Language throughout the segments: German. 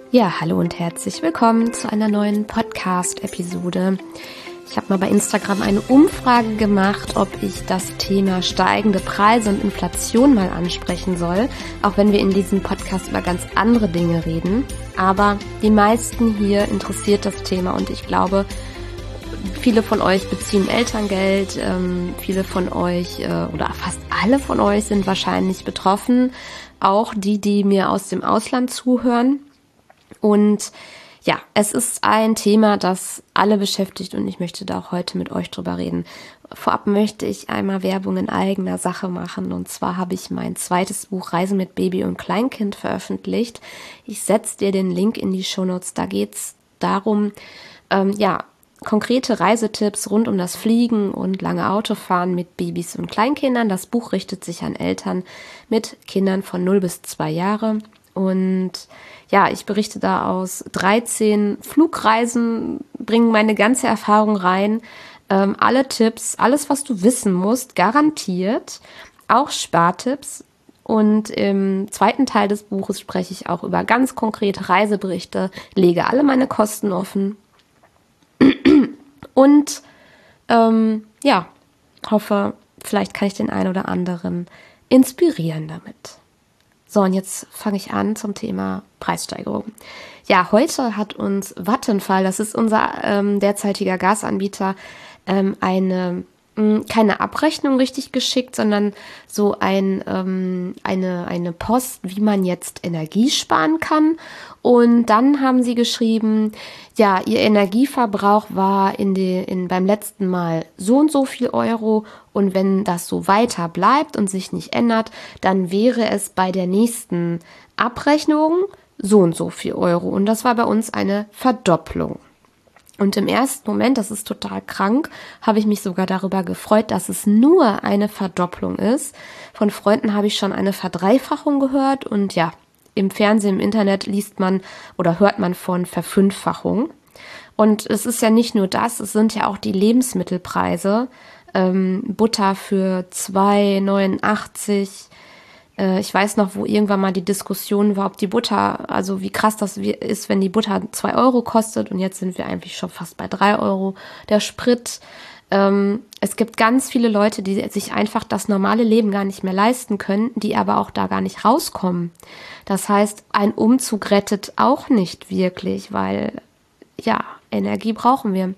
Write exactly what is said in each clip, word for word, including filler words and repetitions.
Ja, hallo und herzlich willkommen zu einer neuen Podcast-Episode. Ich habe mal bei Instagram eine Umfrage gemacht, ob ich das Thema steigende Preise und Inflation mal ansprechen soll, auch wenn wir in diesem Podcast über ganz andere Dinge reden. Aber die meisten hier interessiert das Thema und ich glaube, viele von euch beziehen Elterngeld, ähm, viele von euch äh, oder fast alle von euch sind wahrscheinlich betroffen, auch die, die mir aus dem Ausland zuhören. Und ja, es ist ein Thema, das alle beschäftigt und ich möchte da auch heute mit euch drüber reden. Vorab möchte ich einmal Werbung in eigener Sache machen und zwar habe ich mein zweites Buch Reisen mit Baby und Kleinkind veröffentlicht. Ich setze dir den Link in die Shownotes, da geht's darum, ähm, ja, konkrete Reisetipps rund um das Fliegen und lange Autofahren mit Babys und Kleinkindern. Das Buch richtet sich an Eltern mit Kindern von null bis zwei Jahre. Und ja, ich berichte da aus dreizehn Flugreisen, bringe meine ganze Erfahrung rein, ähm, alle Tipps, alles, was du wissen musst, garantiert, auch Spartipps. Und im zweiten Teil des Buches spreche ich auch über ganz konkrete Reiseberichte, lege alle meine Kosten offen und ähm, ja, hoffe, vielleicht kann ich den einen oder anderen inspirieren damit. So, und jetzt fange ich an zum Thema Preissteigerung. Ja, heute hat uns Vattenfall, das ist unser ähm, derzeitiger Gasanbieter, ähm, eine mh, keine Abrechnung richtig geschickt, sondern so ein ähm, eine eine Post, wie man jetzt Energie sparen kann. Und dann haben sie geschrieben, ja, ihr Energieverbrauch war in die, in, beim letzten Mal so und so viel Euro und wenn das so weiter bleibt und sich nicht ändert, dann wäre es bei der nächsten Abrechnung so und so viel Euro. Und das war bei uns eine Verdopplung. Und im ersten Moment, das ist total krank, habe ich mich sogar darüber gefreut, dass es nur eine Verdopplung ist. Von Freunden habe ich schon eine Verdreifachung gehört und ja, im Fernsehen, im Internet liest man oder hört man von Verfünffachung. Und es ist ja nicht nur das, es sind ja auch die Lebensmittelpreise. Ähm, Butter für zwei neunundachtzig. Äh, ich weiß noch, wo irgendwann mal die Diskussion war, ob die Butter, also wie krass das ist, wenn die Butter zwei Euro kostet. Und jetzt sind wir eigentlich schon fast bei drei Euro. Der Sprit. Ähm, es gibt ganz viele Leute, die sich einfach das normale Leben gar nicht mehr leisten können, die aber auch da gar nicht rauskommen. Das heißt, ein Umzug rettet auch nicht wirklich, weil, ja, Energie brauchen wir.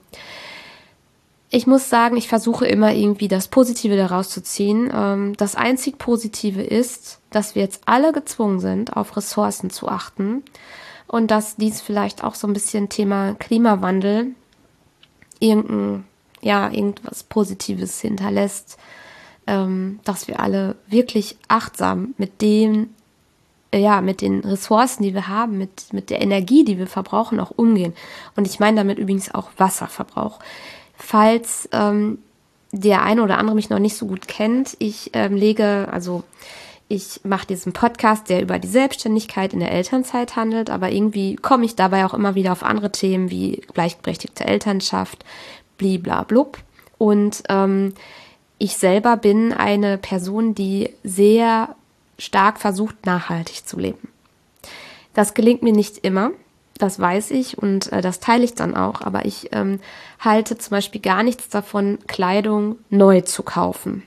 Ich muss sagen, ich versuche immer irgendwie das Positive daraus zu ziehen. Ähm, das einzig Positive ist, dass wir jetzt alle gezwungen sind, auf Ressourcen zu achten und dass dies vielleicht auch so ein bisschen Thema Klimawandel irgendein ja, irgendwas Positives hinterlässt, ähm, dass wir alle wirklich achtsam mit dem, äh, ja, mit den Ressourcen, die wir haben, mit, mit der Energie, die wir verbrauchen, auch umgehen. Und ich meine damit übrigens auch Wasserverbrauch. Falls ähm, der eine oder andere mich noch nicht so gut kennt, ich ähm, lege, also ich mache diesen Podcast, der über die Selbstständigkeit in der Elternzeit handelt, aber irgendwie komme ich dabei auch immer wieder auf andere Themen wie gleichberechtigte Elternschaft, bliblablub. Und ähm, ich selber bin eine Person, die sehr stark versucht, nachhaltig zu leben. Das gelingt mir nicht immer, das weiß ich und äh, das teile ich dann auch, aber ich ähm, halte zum Beispiel gar nichts davon, Kleidung neu zu kaufen.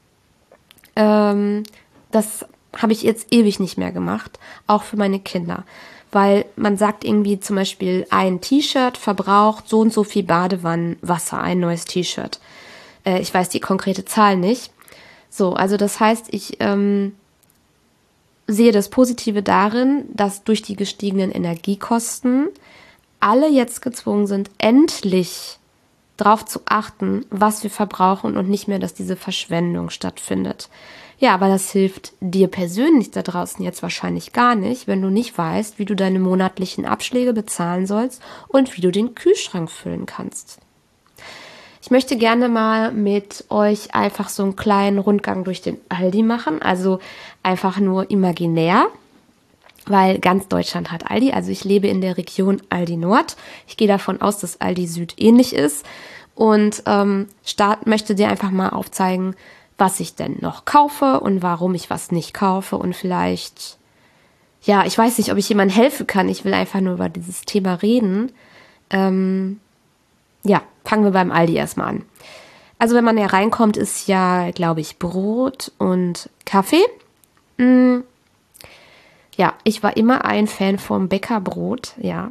Ähm, das habe ich jetzt ewig nicht mehr gemacht, auch für meine Kinder. Weil man sagt irgendwie zum Beispiel, ein T-Shirt verbraucht so und so viel Badewannenwasser, ein neues T-Shirt. Äh, ich weiß die konkrete Zahl nicht. So, also das heißt, ich ähm, sehe das Positive darin, dass durch die gestiegenen Energiekosten alle jetzt gezwungen sind, endlich darauf zu achten, was wir verbrauchen und nicht mehr, dass diese Verschwendung stattfindet. Ja, aber das hilft dir persönlich da draußen jetzt wahrscheinlich gar nicht, wenn du nicht weißt, wie du deine monatlichen Abschläge bezahlen sollst und wie du den Kühlschrank füllen kannst. Ich möchte gerne mal mit euch einfach so einen kleinen Rundgang durch den Aldi machen, also einfach nur imaginär, weil ganz Deutschland hat Aldi, also ich lebe in der Region Aldi Nord. Ich gehe davon aus, dass Aldi Süd ähnlich ist und ähm, start, möchte dir einfach mal aufzeigen, was ich denn noch kaufe und warum ich was nicht kaufe und vielleicht ja, ich weiß nicht, ob ich jemandem helfen kann. Ich will einfach nur über dieses Thema reden. Ähm, ja, fangen wir beim Aldi erstmal an. Also wenn man ja reinkommt, ist ja, glaube ich, Brot und Kaffee. Mm, ja, ich war immer ein Fan vom Bäckerbrot, ja.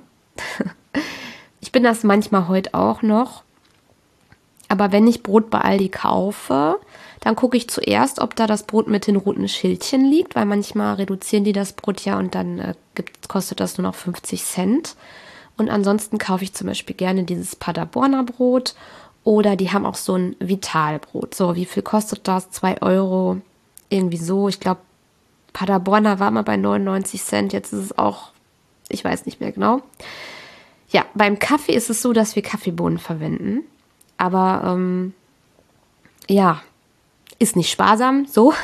Ich bin das manchmal heute auch noch. Aber wenn ich Brot bei Aldi kaufe, dann gucke ich zuerst, ob da das Brot mit den roten Schildchen liegt, weil manchmal reduzieren die das Brot ja und dann äh, gibt, kostet das nur noch fünfzig Cent. Und ansonsten kaufe ich zum Beispiel gerne dieses Paderborner Brot oder die haben auch so ein Vitalbrot. So, wie viel kostet das? Zwei Euro, irgendwie so. Ich glaube, Paderborner war mal bei neunundneunzig Cent, jetzt ist es auch, ich weiß nicht mehr genau. Ja, beim Kaffee ist es so, dass wir Kaffeebohnen verwenden. Aber ähm, ja, ist nicht sparsam, so.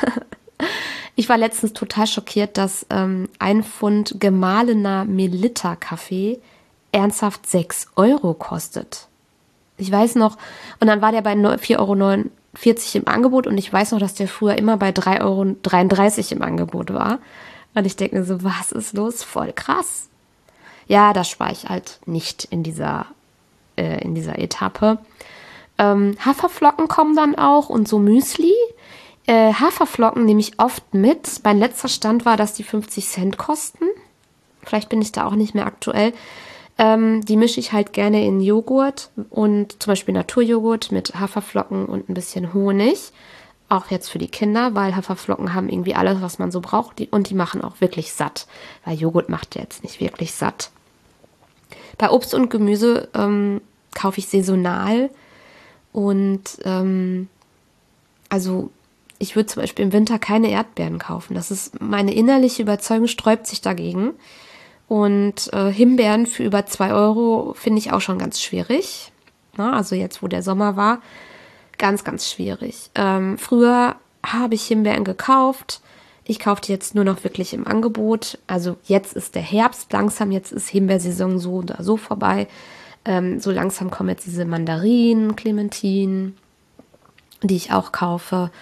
Ich war letztens total schockiert, dass ähm, ein Pfund gemahlener Melitta-Kaffee ernsthaft sechs Euro kostet. Ich weiß noch, und dann war der bei vier Euro neunundvierzig im Angebot und ich weiß noch, dass der früher immer bei drei Euro dreiunddreißig im Angebot war. Und ich denke mir so, was ist los? Voll krass. Ja, das spare ich halt nicht in dieser, äh, in dieser Etappe. Ähm, Haferflocken kommen dann auch und so Müsli. Äh, Haferflocken nehme ich oft mit. Mein letzter Stand war, dass die fünfzig Cent kosten. Vielleicht bin ich da auch nicht mehr aktuell. Ähm, die mische ich halt gerne in Joghurt und zum Beispiel Naturjoghurt mit Haferflocken und ein bisschen Honig. Auch jetzt für die Kinder, weil Haferflocken haben irgendwie alles, was man so braucht. Die, und die machen auch wirklich satt. Weil Joghurt macht ja jetzt nicht wirklich satt. Bei Obst und Gemüse ähm, kaufe ich saisonal. Und ähm, also ich würde zum Beispiel im Winter keine Erdbeeren kaufen. Das ist meine innerliche Überzeugung, sträubt sich dagegen. Und äh, Himbeeren für über zwei Euro finde ich auch schon ganz schwierig. Na, also jetzt, wo der Sommer war, ganz, ganz schwierig. Ähm, früher habe ich Himbeeren gekauft. Ich kaufe die jetzt nur noch wirklich im Angebot. Also jetzt ist der Herbst langsam, jetzt ist Himbeersaison so oder so vorbei. Ähm, so langsam kommen jetzt diese Mandarinen, Clementinen, die ich auch kaufe.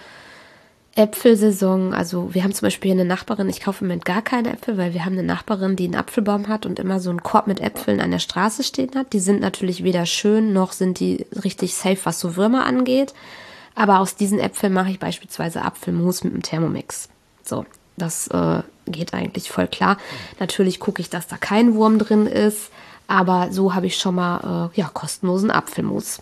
Äpfelsaison, also wir haben zum Beispiel hier eine Nachbarin, ich kaufe im Moment gar keine Äpfel, weil wir haben eine Nachbarin, die einen Apfelbaum hat und immer so einen Korb mit Äpfeln an der Straße stehen hat. Die sind natürlich weder schön, noch sind die richtig safe, was so Würmer angeht. Aber aus diesen Äpfeln mache ich beispielsweise Apfelmus mit einem Thermomix. So, das äh, geht eigentlich voll klar. Natürlich gucke ich, dass da kein Wurm drin ist. Aber so habe ich schon mal äh, ja, kostenlosen Apfelmus.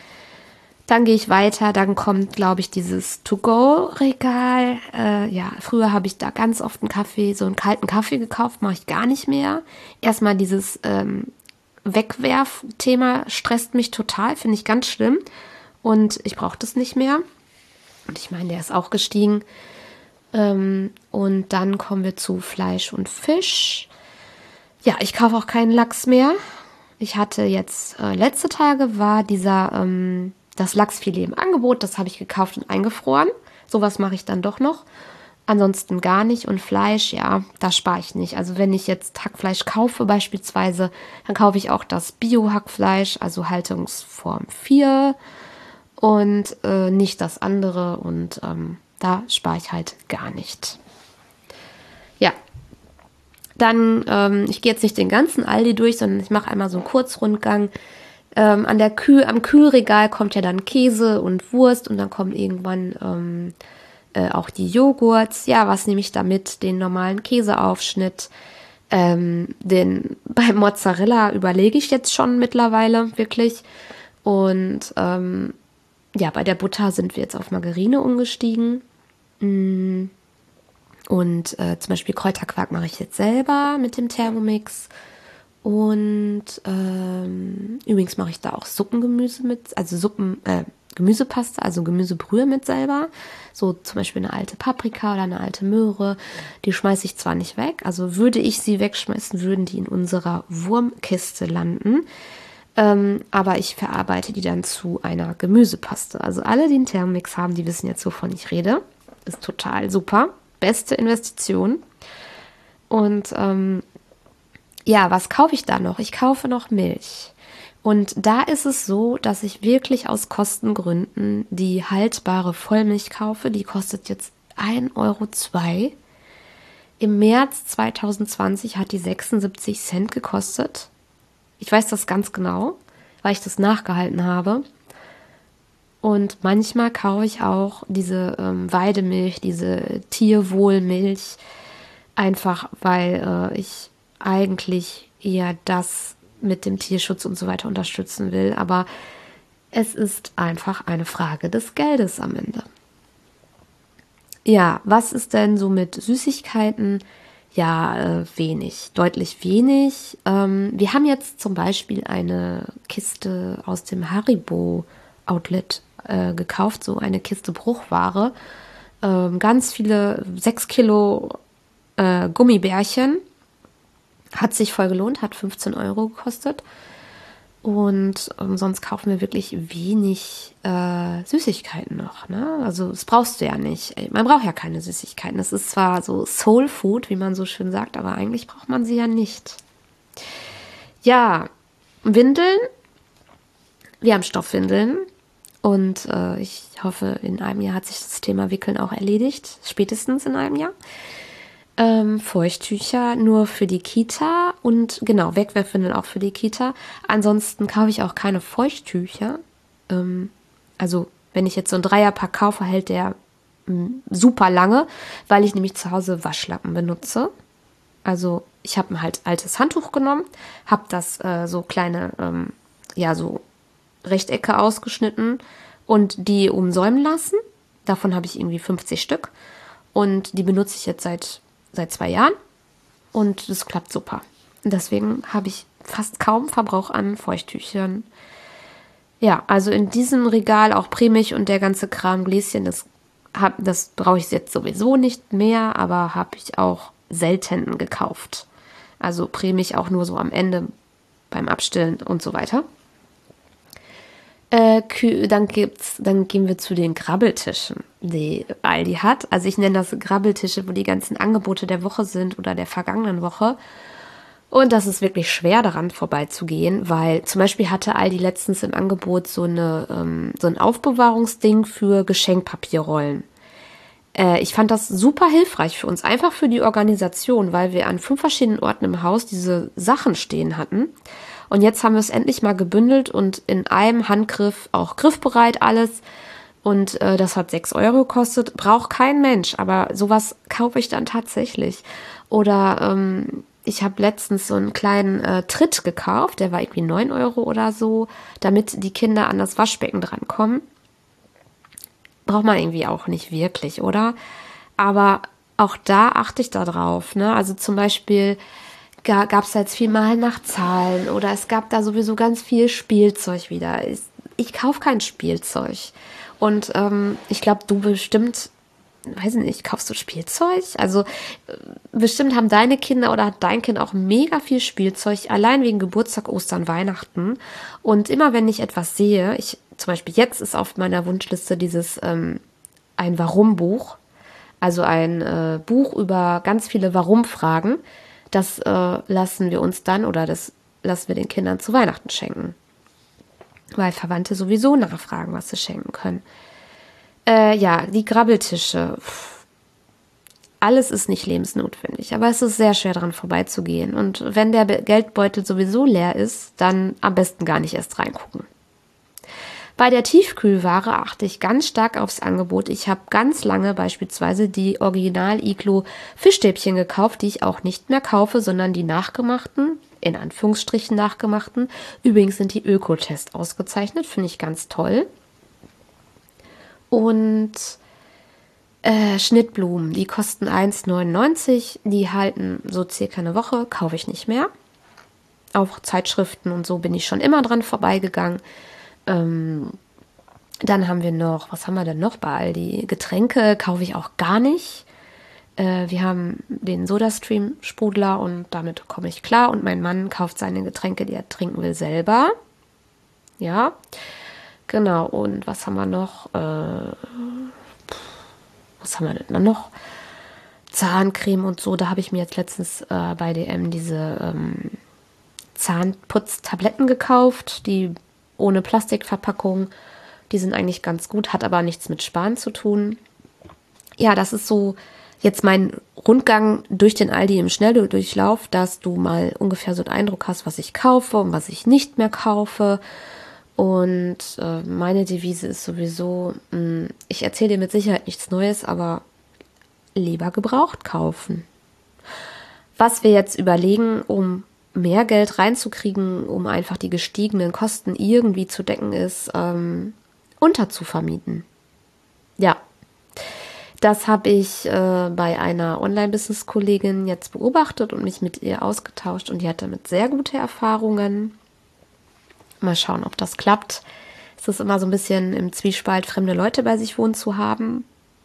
Dann gehe ich weiter, dann kommt, glaube ich, dieses To-Go-Regal. Äh, ja, früher habe ich da ganz oft einen Kaffee, so einen kalten Kaffee gekauft, mache ich gar nicht mehr. Erstmal dieses ähm, Wegwerf-Thema stresst mich total, finde ich ganz schlimm. Und ich brauche das nicht mehr. Und ich meine, der ist auch gestiegen. Ähm, und dann kommen wir zu Fleisch und Fisch. Ja, ich kaufe auch keinen Lachs mehr. Ich hatte jetzt, äh, letzte Tage war dieser, ähm, das Lachsfilet im Angebot. Das habe ich gekauft und eingefroren. Sowas mache ich dann doch noch. Ansonsten gar nicht. Und Fleisch, ja, da spare ich nicht. Also wenn ich jetzt Hackfleisch kaufe beispielsweise, dann kaufe ich auch das Bio-Hackfleisch, also Haltungsform vier und äh, nicht das andere. Und ähm, da spare ich halt gar nicht. Ja. Dann, ähm, ich gehe jetzt nicht den ganzen Aldi durch, sondern ich mache einmal so einen Kurzrundgang. Ähm, an der Kühl, am Kühlregal kommt ja dann Käse und Wurst und dann kommen irgendwann ähm, äh, auch die Joghurts. Ja, was nehme ich da mit? Den normalen Käseaufschnitt. Ähm, den, bei Mozzarella überlege ich jetzt schon mittlerweile wirklich. Und ähm, ja, bei der Butter sind wir jetzt auf Margarine umgestiegen. Mm. Und äh, zum Beispiel Kräuterquark mache ich jetzt selber mit dem Thermomix. Und ähm, übrigens mache ich da auch Suppengemüse mit, also Suppen, äh, Gemüsepaste, also Gemüsebrühe mit selber. So zum Beispiel eine alte Paprika oder eine alte Möhre. Die schmeiße ich zwar nicht weg, also würde ich sie wegschmeißen, würden die in unserer Wurmkiste landen. Ähm, aber ich verarbeite die dann zu einer Gemüsepaste. Also alle, die einen Thermomix haben, die wissen jetzt, wovon ich rede. Ist total super. Beste Investition. Und ähm, ja, was kaufe ich da noch? Ich kaufe noch Milch. Und da ist es so, dass ich wirklich aus Kostengründen die haltbare Vollmilch kaufe. Die kostet jetzt ein Euro zwei. im März zwanzig zwanzig hat die sechsundsiebzig Cent gekostet. Ich weiß das ganz genau, weil ich das nachgehalten habe. Und manchmal kaufe ich auch diese ähm, Weidemilch, diese Tierwohlmilch, einfach weil äh, ich eigentlich eher das mit dem Tierschutz und so weiter unterstützen will. Aber es ist einfach eine Frage des Geldes am Ende. Ja, was ist denn so mit Süßigkeiten? Ja, äh, wenig, deutlich wenig. Ähm, wir haben jetzt zum Beispiel eine Kiste aus dem Haribo-Outlet äh, gekauft, so eine Kiste Bruchware. Ähm, ganz viele, sechs Kilo äh, Gummibärchen. Hat sich voll gelohnt, hat fünfzehn Euro gekostet. Und ähm, sonst kaufen wir wirklich wenig äh, Süßigkeiten noch. Ne? Also das brauchst du ja nicht. Man braucht ja keine Süßigkeiten. Das ist zwar so Soul Food, wie man so schön sagt, aber eigentlich braucht man sie ja nicht. Ja, Windeln. Wir haben Stoffwindeln. Und äh, ich hoffe, in einem Jahr hat sich das Thema Wickeln auch erledigt. Spätestens in einem Jahr. Ähm, Feuchttücher nur für die Kita und genau, Wegwerfwindeln auch für die Kita. Ansonsten kaufe ich auch keine Feuchttücher. Ähm, also wenn ich jetzt so einen Dreierpack kaufe, hält der m, super lange, weil ich nämlich zu Hause Waschlappen benutze. Also ich habe ein halt altes Handtuch genommen, habe das äh, so kleine, ähm, ja so Rechtecke ausgeschnitten und die umsäumen lassen. Davon habe ich irgendwie fünfzig Stück und die benutze ich jetzt seit seit zwei Jahren und das klappt super. Deswegen habe ich fast kaum Verbrauch an Feuchttüchern. Ja, also in diesem Regal auch Premich und der ganze Kram, Gläschen, das, hab, das brauche ich jetzt sowieso nicht mehr, aber habe ich auch selten gekauft. Also Premich auch nur so am Ende beim Abstillen und so weiter. Äh, dann gibt's, dann gehen wir zu den Grabbeltischen, die Aldi hat. Also ich nenne das Grabbeltische, wo die ganzen Angebote der Woche sind oder der vergangenen Woche. Und das ist wirklich schwer, daran vorbeizugehen, weil zum Beispiel hatte Aldi letztens im Angebot so eine ähm, so ein Aufbewahrungsding für Geschenkpapierrollen. Äh, ich fand das super hilfreich für uns, einfach für die Organisation, weil wir an fünf verschiedenen Orten im Haus diese Sachen stehen hatten. Und jetzt haben wir es endlich mal gebündelt und in einem Handgriff auch griffbereit alles. Und äh, das hat sechs Euro gekostet. Braucht kein Mensch, aber sowas kaufe ich dann tatsächlich. Oder ähm, ich habe letztens so einen kleinen äh, Tritt gekauft, der war irgendwie neun Euro oder so, damit die Kinder an das Waschbecken drankommen. Braucht man irgendwie auch nicht wirklich, oder? Aber auch da achte ich da drauf, ne? Also zum Beispiel gab es jetzt viel mal nach Zahlen oder es gab da sowieso ganz viel Spielzeug wieder. Ich, ich kaufe kein Spielzeug. Und ähm, ich glaube, du bestimmt, weiß ich nicht, kaufst du Spielzeug? Also äh, bestimmt haben deine Kinder oder hat dein Kind auch mega viel Spielzeug, allein wegen Geburtstag, Ostern, Weihnachten. Und immer wenn ich etwas sehe, ich zum Beispiel jetzt ist auf meiner Wunschliste dieses ähm, ein Warum-Buch, also ein äh, Buch über ganz viele Warum-Fragen. Das äh, lassen wir uns dann oder das lassen wir den Kindern zu Weihnachten schenken. Weil Verwandte sowieso nachfragen, was sie schenken können. Äh, ja, die Grabbeltische. Pff, alles ist nicht lebensnotwendig, aber es ist sehr schwer dran vorbeizugehen. Und wenn der Geldbeutel sowieso leer ist, dann am besten gar nicht erst reingucken. Bei der Tiefkühlware achte ich ganz stark aufs Angebot. Ich habe ganz lange beispielsweise die Original-Iglo-Fischstäbchen gekauft, die ich auch nicht mehr kaufe, sondern die nachgemachten, in Anführungsstrichen nachgemachten. Übrigens sind die Ökotest ausgezeichnet, finde ich ganz toll. Und äh, Schnittblumen, die kosten eins neunundneunzig, die halten so circa eine Woche, kaufe ich nicht mehr. Auch Zeitschriften und so bin ich schon immer dran vorbeigegangen. Ähm, dann haben wir noch, was haben wir denn noch bei Aldi? Getränke kaufe ich auch gar nicht. Äh, wir haben den Sodastream-Sprudler und damit komme ich klar. Und mein Mann kauft seine Getränke, die er trinken will, selber. Ja, genau. Und was haben wir noch? Äh, was haben wir denn dann noch? Zahncreme und so. Da habe ich mir jetzt letztens äh, bei D M diese ähm, Zahnputztabletten gekauft, die ohne Plastikverpackung. Die sind eigentlich ganz gut, hat aber nichts mit Sparen zu tun. Ja, das ist so jetzt mein Rundgang durch den Aldi im Schnelldurchlauf, dass du mal ungefähr so einen Eindruck hast, was ich kaufe und was ich nicht mehr kaufe. Und äh, meine Devise ist sowieso, mh, ich erzähle dir mit Sicherheit nichts Neues, aber lieber gebraucht kaufen. Was wir jetzt überlegen, um mehr Geld reinzukriegen, um einfach die gestiegenen Kosten irgendwie zu decken, ist ähm, unterzuvermieten. Ja, das habe ich äh, bei einer Online-Business-Kollegin jetzt beobachtet und mich mit ihr ausgetauscht und die hatte damit sehr gute Erfahrungen. Mal schauen, ob das klappt. Es ist immer so ein bisschen im Zwiespalt, fremde Leute bei sich wohnen zu haben.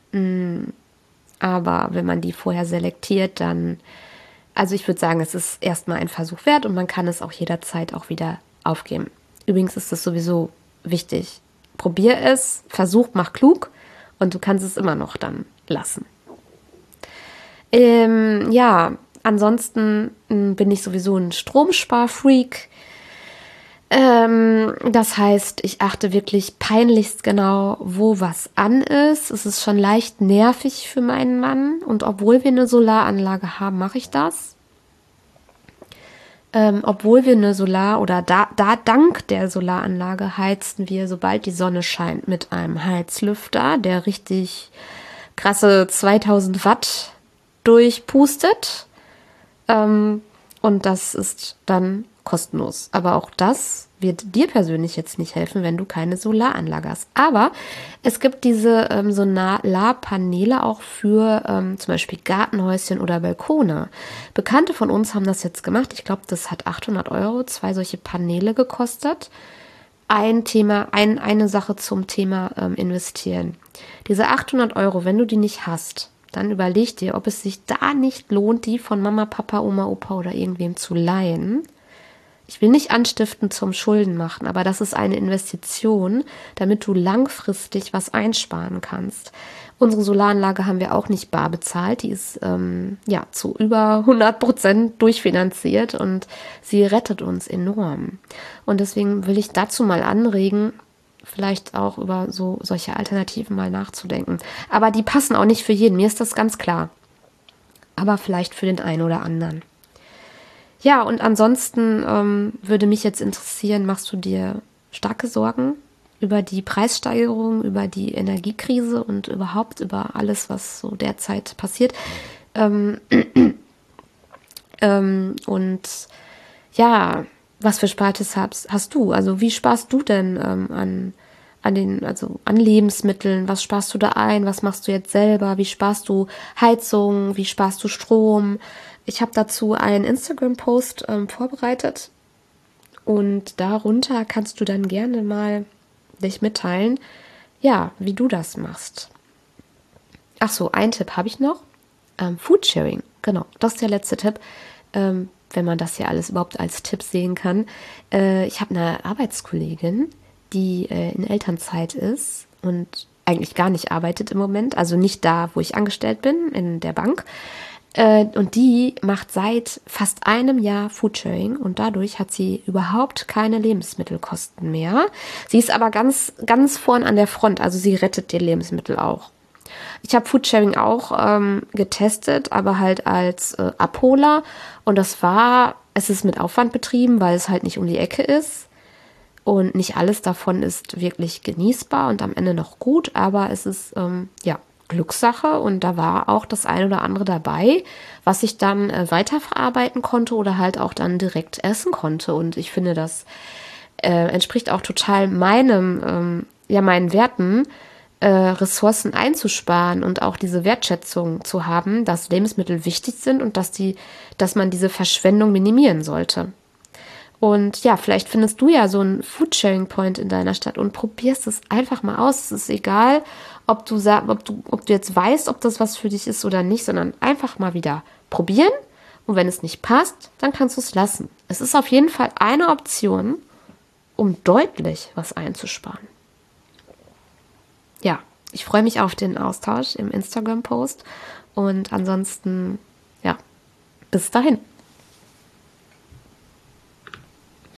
Aber wenn man die vorher selektiert, dann, also ich würde sagen, es ist erstmal ein Versuch wert und man kann es auch jederzeit auch wieder aufgeben. Übrigens ist es sowieso wichtig. Probier es, versuch, mach klug und du kannst es immer noch dann lassen. Ähm, ja, ansonsten mh, bin ich sowieso ein Stromsparfreak. Ähm, das heißt, ich achte wirklich peinlichst genau, wo was an ist. Es ist schon leicht nervig für meinen Mann und obwohl wir eine Solaranlage haben, mache ich das. Ähm, obwohl wir eine Solar- oder da, da dank der Solaranlage heizen wir, sobald die Sonne scheint, mit einem Heizlüfter, der richtig krasse zweitausend Watt durchpustet. Ähm, und das ist dann kostenlos. Aber auch das wird dir persönlich jetzt nicht helfen, wenn du keine Solaranlage hast. Aber es gibt diese ähm, Solarpaneele auch für ähm, zum Beispiel Gartenhäuschen oder Balkone. Bekannte von uns haben das jetzt gemacht. Ich glaube, das hat achthundert Euro, zwei solche Paneele gekostet. Ein Thema, ein, eine Sache zum Thema ähm, investieren. Diese achthundert Euro, wenn du die nicht hast, dann überleg dir, ob es sich da nicht lohnt, die von Mama, Papa, Oma, Opa oder irgendwem zu leihen. Ich will nicht anstiften zum Schulden machen, aber das ist eine Investition, damit du langfristig was einsparen kannst. Unsere Solaranlage haben wir auch nicht bar bezahlt. Die ist ähm, ja zu über hundert Prozent durchfinanziert und sie rettet uns enorm. Und deswegen will ich dazu mal anregen, vielleicht auch über so solche Alternativen mal nachzudenken. Aber die passen auch nicht für jeden, mir ist das ganz klar. Aber vielleicht für den einen oder anderen. Ja, und ansonsten ähm, würde mich jetzt interessieren, machst du dir starke Sorgen über die Preissteigerung, über die Energiekrise und überhaupt über alles, was so derzeit passiert? Ähm, ähm, und ja, was für Spartipps hast, hast du? Also wie sparst du denn ähm, an, an den, also an Lebensmitteln? Was sparst du da ein? Was machst du jetzt selber? Wie sparst du Heizung? Wie sparst du Strom? Ich habe dazu einen Instagram-Post ähm, vorbereitet und darunter kannst du dann gerne mal dich mitteilen, ja, wie du das machst. Ach so, ein Tipp habe ich noch. Ähm, Foodsharing, genau, das ist der letzte Tipp, ähm, wenn man das ja alles überhaupt als Tipp sehen kann. Äh, ich habe eine Arbeitskollegin, die äh, in Elternzeit ist und eigentlich gar nicht arbeitet im Moment, also nicht da, wo ich angestellt bin, in der Bank. Und die macht seit fast einem Jahr Foodsharing und dadurch hat sie überhaupt keine Lebensmittelkosten mehr. Sie ist aber ganz, ganz vorn an der Front, also sie rettet die Lebensmittel auch. Ich habe Foodsharing auch ähm, getestet, aber halt als äh, Abholer und das war, es ist mit Aufwand betrieben, weil es halt nicht um die Ecke ist und nicht alles davon ist wirklich genießbar und am Ende noch gut, aber es ist, ähm, ja, Glückssache und da war auch das eine oder andere dabei, was ich dann äh, weiterverarbeiten konnte oder halt auch dann direkt essen konnte und ich finde, das äh, entspricht auch total meinem, ähm, ja meinen Werten, äh, Ressourcen einzusparen und auch diese Wertschätzung zu haben, dass Lebensmittel wichtig sind und dass die, dass man diese Verschwendung minimieren sollte. Und ja, vielleicht findest du ja so einen Foodsharing-Point in deiner Stadt und probierst es einfach mal aus. Es ist egal, ob du, ob du, ob du jetzt weißt, ob das was für dich ist oder nicht, sondern einfach mal wieder probieren. Und wenn es nicht passt, dann kannst du es lassen. Es ist auf jeden Fall eine Option, um deutlich was einzusparen. Ja, ich freue mich auf den Austausch im Instagram-Post und ansonsten, ja, bis dahin.